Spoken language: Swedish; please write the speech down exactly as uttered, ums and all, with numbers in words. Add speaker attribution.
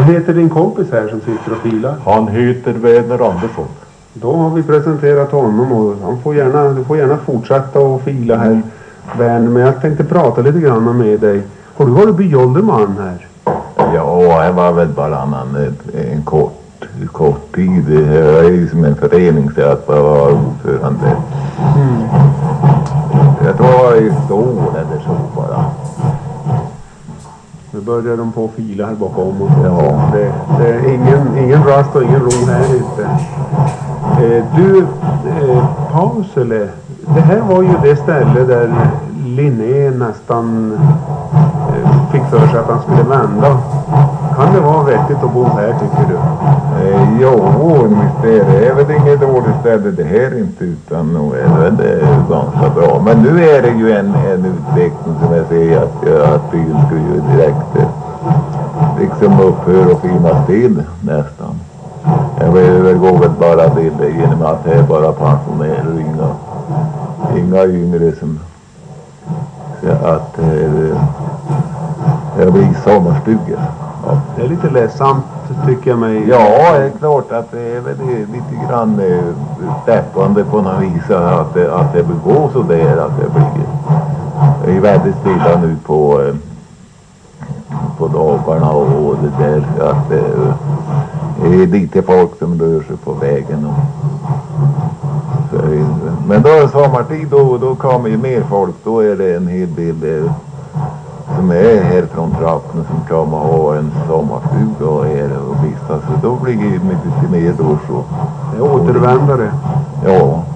Speaker 1: Vad heter din kompis här som sitter och filar?
Speaker 2: Han heter Werner Andersson.
Speaker 1: Då har vi presenterat honom och han får gärna, du får gärna fortsätta och fila här, Werner. Men jag tänkte prata lite grann med dig. Har du varit byålderman här?
Speaker 2: Ja, jag var väl bara en, en kort, kort tid. Jag är ju som en förening så att jag var ordförande. Mm. Jag tror jag var i ett år eller så bara.
Speaker 1: Nu börjar de på att fila här bakom och så.
Speaker 2: Ja.
Speaker 1: Det, det är ingen, ingen rast och ingen ro här ute. Eh, du, eh, Pausele, det här var ju det ställe där Linné nästan eh, fick för sig att han skulle vända. Kan det vara vettigt att bo här, tycker du?
Speaker 2: Eh, jo, det är väl inget dåligt ställe det här inte, utan nog är det är ganska bra. Men nu är det ju en, en utveckling som jag säger att, att byn ska ju direkt eh, liksom upphöra och finnas till nästan. Jag vill gå väl bara till det genom att det är bara pensionärer och inga, inga yngre som så att eh, jag blir sommarstugor.
Speaker 1: Ja, det är lite ledsamt tycker jag mig.
Speaker 2: Ja, det är klart att det är väl lite grann steppande på något vis att det, att det begår så där att det blir. Det är väldigt stilla nu på på dagarna och det där att det är lite folk som rör sig på vägen. Och, så, men då är sommartid då, då kommer ju mer folk, då är det en hel del som är här från trakten som kommer ha en sommarstuga och är och vistas. Så då blir det mycket mer då så.
Speaker 1: Det är återvändare.
Speaker 2: Ja.